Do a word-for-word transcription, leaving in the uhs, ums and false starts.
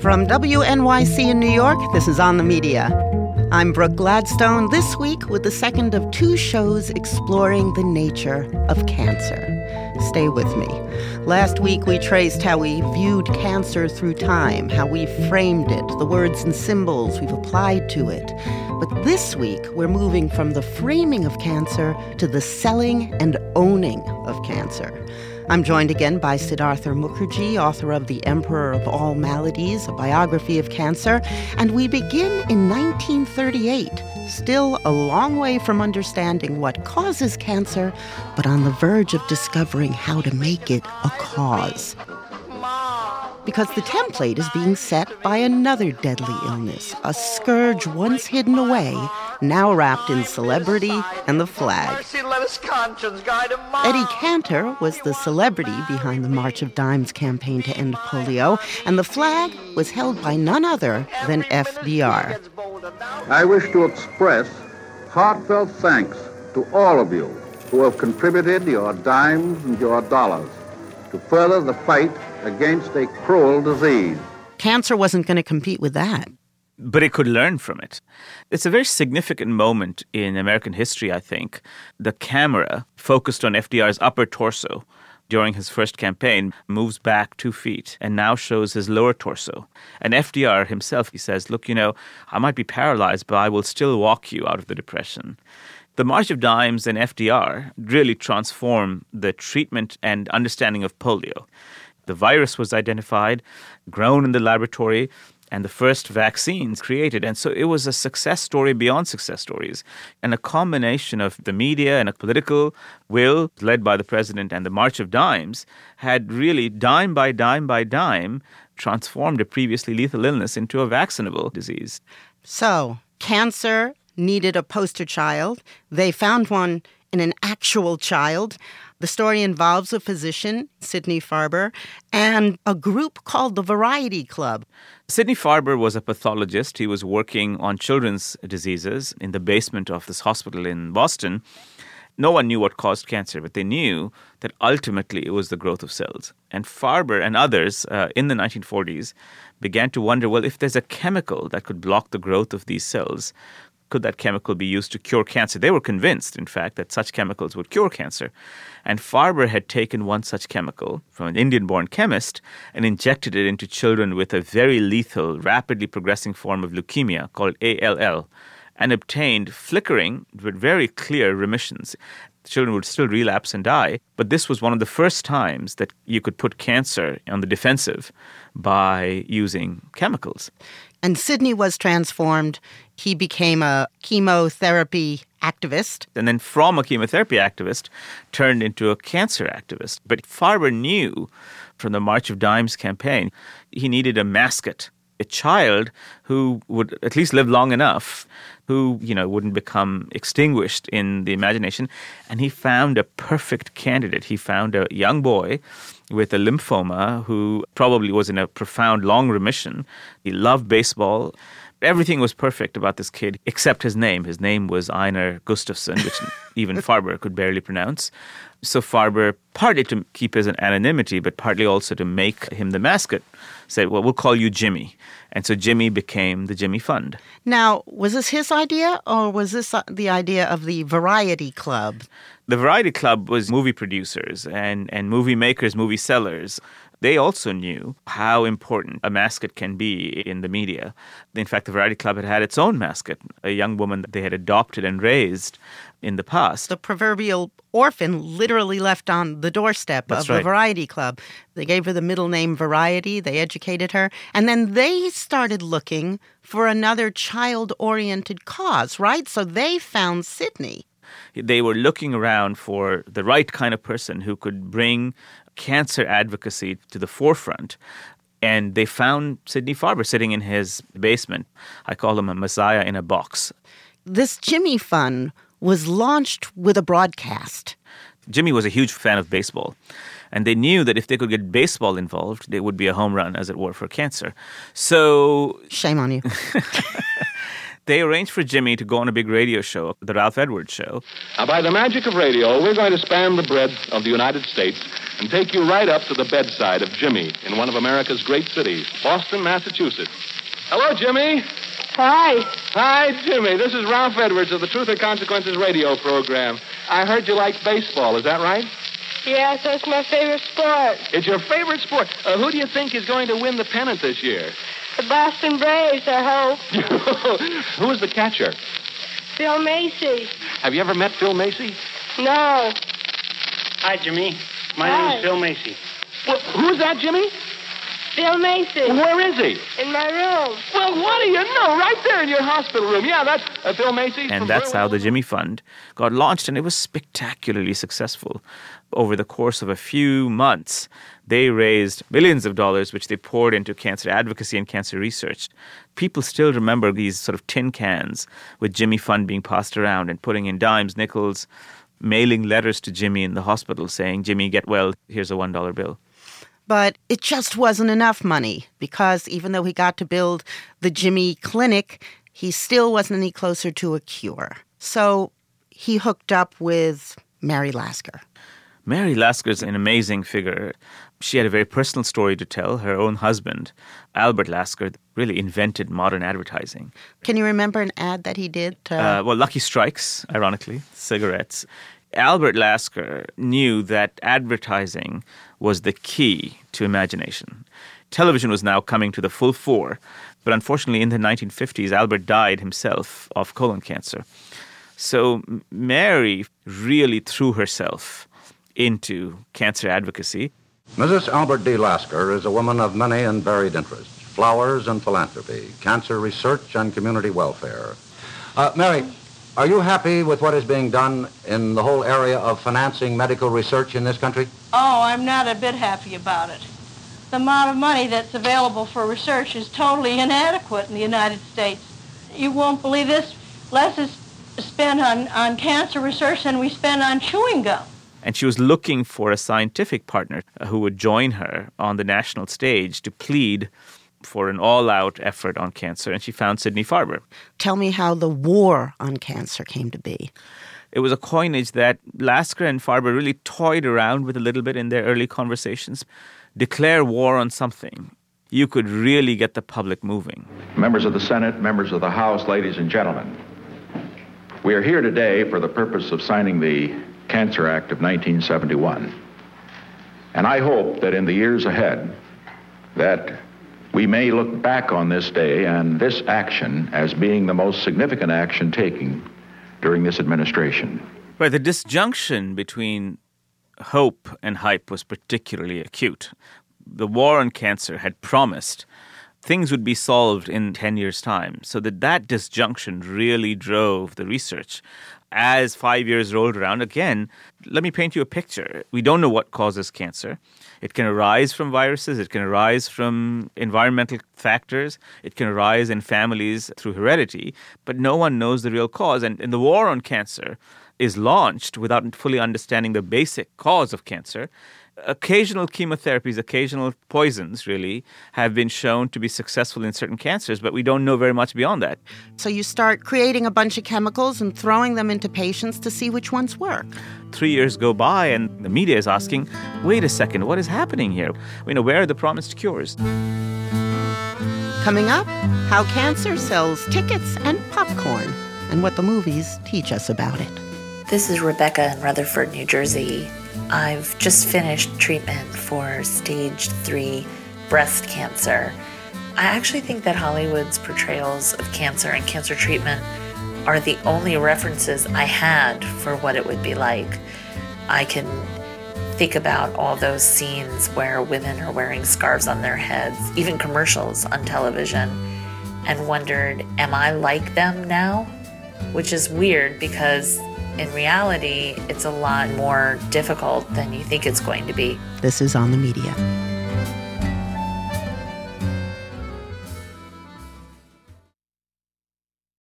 From W N Y C in New York, this is On the Media. I'm Brooke Gladstone, this week with the second of two shows exploring the nature of cancer. Stay with me. Last week, we traced how we viewed cancer through time, how we framed it, the words and symbols we've applied to it. But this week, we're moving from the framing of cancer to the selling and owning of cancer. I'm joined again by Siddhartha Mukherjee, author of The Emperor of All Maladies, a biography of cancer. And we begin in nineteen thirty-eight, still a long way from understanding what causes cancer, but on the verge of discovering how to make it a cause. Because the template is being set by another deadly illness, a scourge once hidden away, now wrapped in celebrity and the flag. Eddie Cantor was the celebrity behind the March of Dimes campaign to end polio, and the flag was held by none other than F D R. I wish to express heartfelt thanks to all of you who have contributed your dimes and your dollars to further the fight against a cruel disease. Cancer wasn't going to compete with that. But it could learn from it. It's a very significant moment in American history, I think. The camera, focused on F D R's upper torso during his first campaign, moves back two feet and now shows his lower torso. And F D R himself, he says, look, you know, I might be paralyzed, but I will still walk you out of the depression. The March of Dimes and F D R really transformed the treatment and understanding of polio. The virus was identified, grown in the laboratory, and the first vaccines created. And so it was a success story beyond success stories. And a combination of the media and a political will led by the president and the March of Dimes had really, dime by dime by dime, transformed a previously lethal illness into a vaccinable disease. So, cancer needed a poster child. They found one in an actual child. The story involves a physician, Sidney Farber, and a group called the Variety Club. Sidney Farber was a pathologist. He was working on children's diseases in the basement of this hospital in Boston. No one knew what caused cancer, but they knew that ultimately it was the growth of cells. And Farber and others uh, in the nineteen forties began to wonder, well, if there's a chemical that could block the growth of these cells, could that chemical be used to cure cancer? They were convinced, in fact, that such chemicals would cure cancer. And Farber had taken one such chemical from an Indian-born chemist and injected it into children with a very lethal, rapidly progressing form of leukemia called A L L, and obtained flickering but very clear remissions. The children would still relapse and die, but this was one of the first times that you could put cancer on the defensive by using chemicals. And Sidney was transformed. He became a chemotherapy activist. And then from a chemotherapy activist, turned into a cancer activist. But Farber knew from the March of Dimes campaign, he needed a mascot, a child who would at least live long enough, who, you know, wouldn't become extinguished in the imagination. And he found a perfect candidate. He found a young boy with a lymphoma who probably was in a profound long remission. He loved baseball. Everything was perfect about this kid except his name. His name was Einar Gustafsson, which even Farber could barely pronounce. So Farber, partly to keep his anonymity, but partly also to make him the mascot, said, well, we'll call you Jimmy. And so Jimmy became the Jimmy Fund. Now, was this his idea or was this the idea of the Variety Club? The Variety Club was movie producers and, and movie makers, movie sellers. They also knew how important a mascot can be in the media. In fact, the Variety Club had had its own mascot, a young woman that they had adopted and raised in the past. The proverbial orphan literally left on the doorstep That's of right. the Variety Club. They gave her the middle name Variety. They educated her. And then they started looking for another child-oriented cause, right? So they found Sidney. They were looking around for the right kind of person who could bring cancer advocacy to the forefront. And they found Sidney Farber sitting in his basement. I call him a messiah in a box. This Jimmy Fund was launched with a broadcast. Jimmy was a huge fan of baseball. And they knew that if they could get baseball involved, it would be a home run, as it were, for cancer. So... Shame on you. They arranged for Jimmy to go on a big radio show, the Ralph Edwards Show. Now, by the magic of radio, we're going to span the breadth of the United States and take you right up to the bedside of Jimmy in one of America's great cities, Boston, Massachusetts. Hello, Jimmy. Hi. Hi, Jimmy. This is Ralph Edwards of the Truth or Consequences radio program. I heard you like baseball. Is that right? Yes, that's my favorite sport. It's your favorite sport. Uh, who do you think is going to win the pennant this year? The Boston Braves, I hope. Who is the catcher? Phil Macy. Have you ever met Phil Macy? No. Hi, Jimmy. My Hi. name is Phil Macy. Well, who's that, Jimmy? Phil Macy. Where is he? In my room. Well, what do you know? Right there in your hospital room. Yeah, that's uh, Phil Macy. And that's how the Jimmy Fund got launched, and it was spectacularly successful. Over the course of a few months, they raised billions of dollars, which they poured into cancer advocacy and cancer research. People still remember these sort of tin cans with Jimmy Fund being passed around and putting in dimes, nickels, mailing letters to Jimmy in the hospital saying, Jimmy, get well, here's a one dollar bill. But it just wasn't enough money because even though he got to build the Jimmy Clinic, he still wasn't any closer to a cure. So he hooked up with Mary Lasker. Mary Lasker is an amazing figure. She had a very personal story to tell. Her own husband, Albert Lasker, really invented modern advertising. Can you remember an ad that he did? To... Uh, well, Lucky Strikes, ironically, cigarettes. Albert Lasker knew that advertising was the key to imagination. Television was now coming to the full fore, but unfortunately in the nineteen fifties, Albert died himself of colon cancer. So Mary really threw herself into cancer advocacy. Missus Albert D. Lasker is a woman of many and varied interests, flowers and philanthropy, cancer research and community welfare. Uh, Mary, are you happy with what is being done in the whole area of financing medical research in this country? Oh, I'm not a bit happy about it. The amount of money that's available for research is totally inadequate in the United States. You won't believe this. Less is spent on, on cancer research than we spend on chewing gum. And she was looking for a scientific partner who would join her on the national stage to plead for an all-out effort on cancer, and she found Sidney Farber. Tell me how the war on cancer came to be. It was a coinage that Lasker and Farber really toyed around with a little bit in their early conversations. Declare war on something. You could really get the public moving. Members of the Senate, members of the House, ladies and gentlemen, we are here today for the purpose of signing the Cancer Act of nineteen seventy-one. And I hope that in the years ahead that we may look back on this day and this action as being the most significant action taken during this administration. Right, the disjunction between hope and hype was particularly acute. The war on cancer had promised things would be solved in ten years' time, so that that disjunction really drove the research. As five years rolled around, again, let me paint you a picture. We don't know what causes cancer. It can arise from viruses. It can arise from environmental factors. It can arise in families through heredity. But no one knows the real cause. And, and the war on cancer is launched without fully understanding the basic cause of cancer. Occasional chemotherapies, occasional poisons, really, have been shown to be successful in certain cancers, but we don't know very much beyond that. So you start creating a bunch of chemicals and throwing them into patients to see which ones work. Three years go by and the media is asking, wait a second, what is happening here? You know, where are the promised cures? Coming up, how cancer sells tickets and popcorn and what the movies teach us about it. This is Rebecca in Rutherford, New Jersey. I've just finished treatment for stage three breast cancer. I actually think that Hollywood's portrayals of cancer and cancer treatment are the only references I had for what it would be like. I can think about all those scenes where women are wearing scarves on their heads, even commercials on television, and wondered, am I like them now? Which is weird because in reality, it's a lot more difficult than you think it's going to be. This is On the Media.